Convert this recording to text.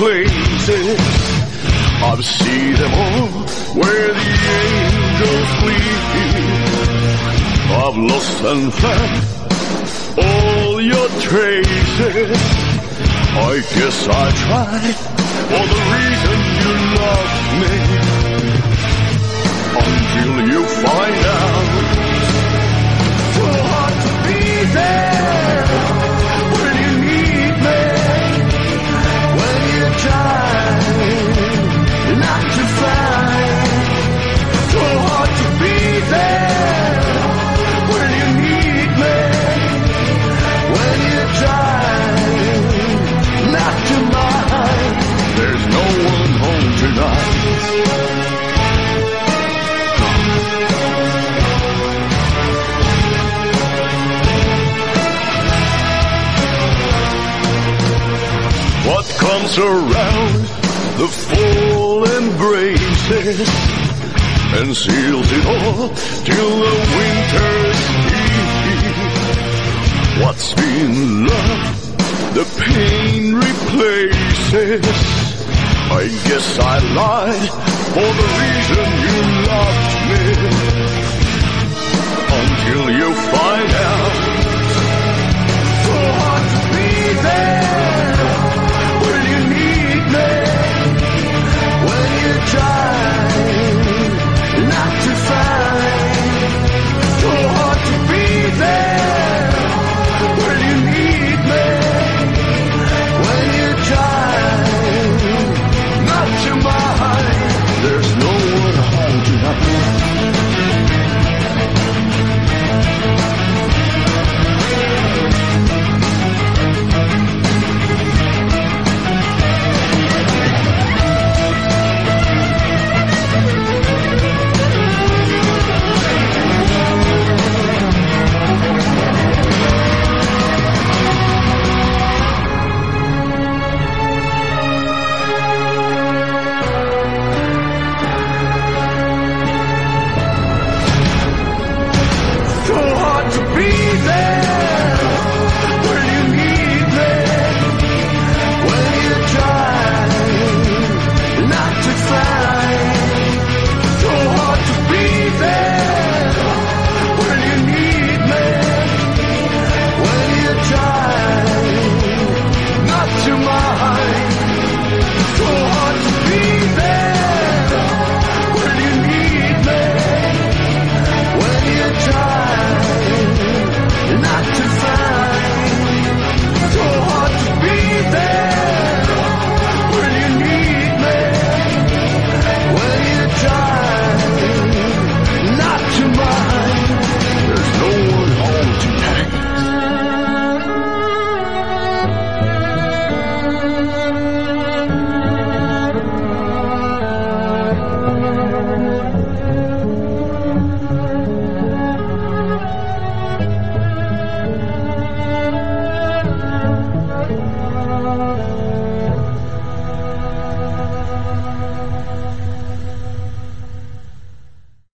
places. I've seen them all where the angels flee. I've lost and found all your traces. I guess I tried for the reason you loved me, until you find out. Too hard to be there when you need me, when you try not to find. Too hard to be there when you need me, when you try not to mind. There's no one home tonight. What comes around the full embraces and seals it all till the winter's eve. What's been loved, the pain replaces. I guess I lied for the reason you loved me, until you find out.